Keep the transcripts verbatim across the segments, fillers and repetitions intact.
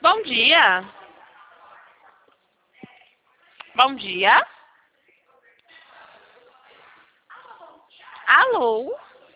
Bom dia. Bom dia. Alô?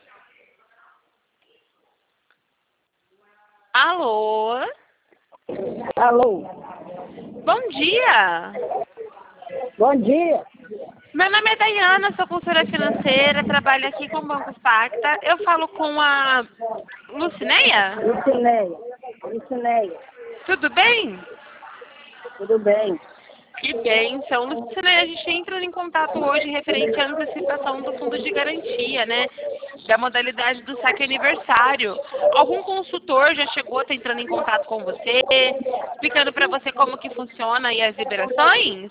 Alô? Alô? Bom dia. Bom dia. Meu nome é Dayana, sou consultora financeira, trabalho aqui com o Banco Facta. Eu falo com a Lucineia? Lucineia. Lucineia. Tudo bem? Tudo bem? Que bem. Então, Lucineia, a gente entra em contato hoje referente à antecipação do fundo de garantia, né? Da modalidade do saque aniversário. Algum consultor já chegou a estar entrando em contato com você, explicando para você como que funciona aí as liberações?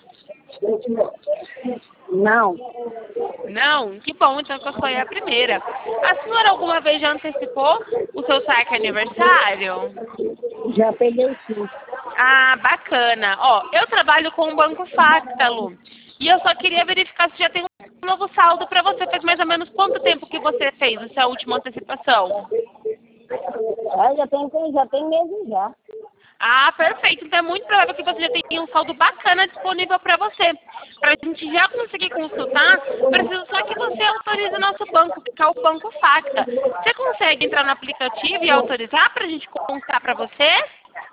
Não. Não? Que bom, então que eu sou aí a primeira. A senhora alguma vez já antecipou o seu saque aniversário? Já peguei sim. Ah, bacana. Ó, eu trabalho com o Banco Facta, Lu. E eu só queria verificar se já tem um novo saldo para você. Faz mais ou menos quanto tempo que você fez essa última antecipação? Ah, já tem, já tem meses já. Ah, perfeito. Então é muito provável que você já tenha um saldo bacana disponível para você. Para a gente já conseguir consultar, preciso só que você autorize o nosso banco, que é o Banco Facta. Você consegue entrar no aplicativo e autorizar para a gente constar para você?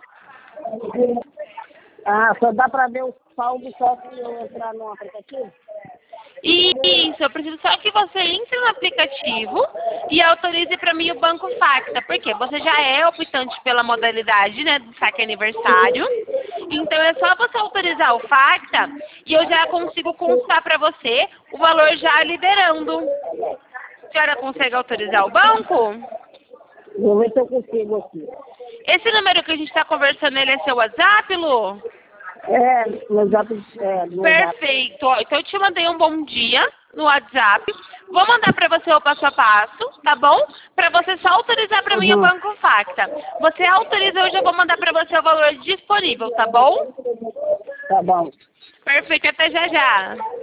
Ah, só dá para ver o saldo só se eu entrar no aplicativo? Isso, eu preciso só que você entre no aplicativo e autorize para mim o Banco Facta, porque você já é optante pela modalidade, né, do saque aniversário. Então é só você autorizar o Facta e eu já consigo constar para você o valor já liberando. A senhora consegue autorizar o banco? Vou ver se eu consigo aqui. Esse número que a gente está conversando, ele é seu WhatsApp, Lu? É, no zap, é, no zap. Perfeito. Ó, então eu te mandei um bom dia no WhatsApp. Vou mandar para você o passo a passo, tá bom? Para você só autorizar para mim o Uhum. Banco Facta. Você autoriza, eu já vou mandar para você o valor disponível, tá bom? Tá bom. Perfeito. Até já já.